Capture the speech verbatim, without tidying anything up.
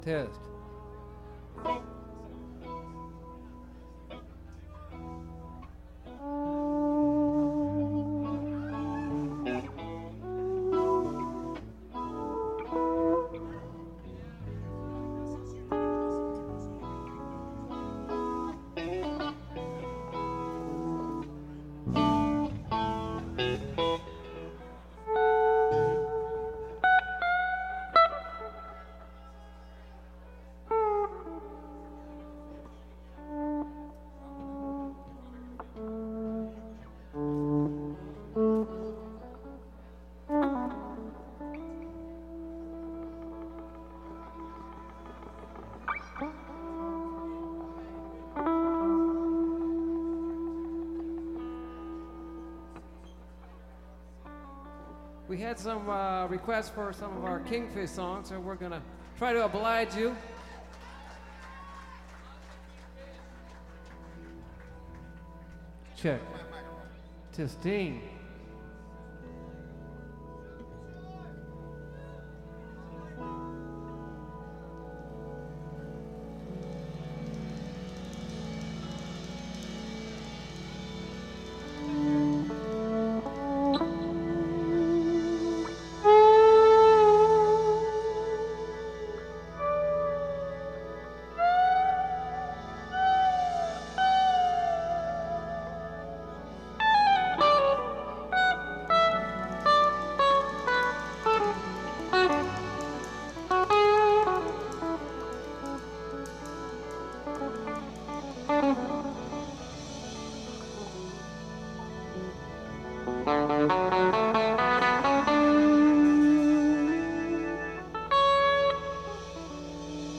Test. We had some uh, requests for some of our Kingfish songs, so we're going to try to oblige you. Check. Testing.